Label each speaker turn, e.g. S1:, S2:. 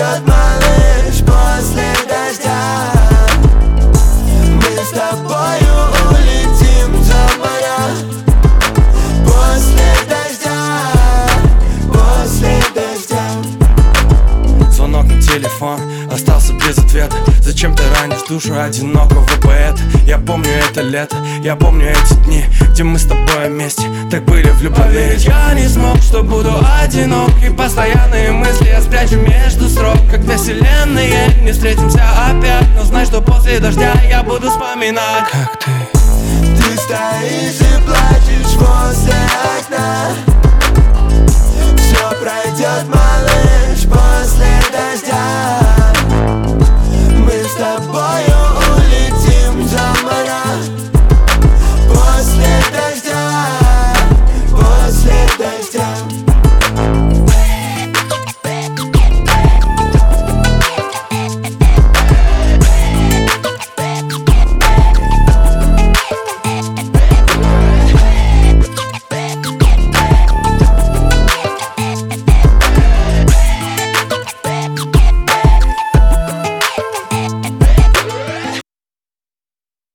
S1: пройдет, малыш, после дождя. Мы с тобою улетим за моря. После дождя, после дождя.
S2: Звонок на телефон остался без ответа. Зачем ты ранишь душу одинокого поэта? Я помню это лето, я помню эти дни, где мы с тобой вместе так были влюблены. Поверить я не смог, что буду одинок, и постоянные мысли я спрячу между строк. Когда вселенные не встретимся опять, но знай, что после дождя я буду вспоминать, как ты.
S1: Ты стоишь и плачешь возле окна. Все пройдет,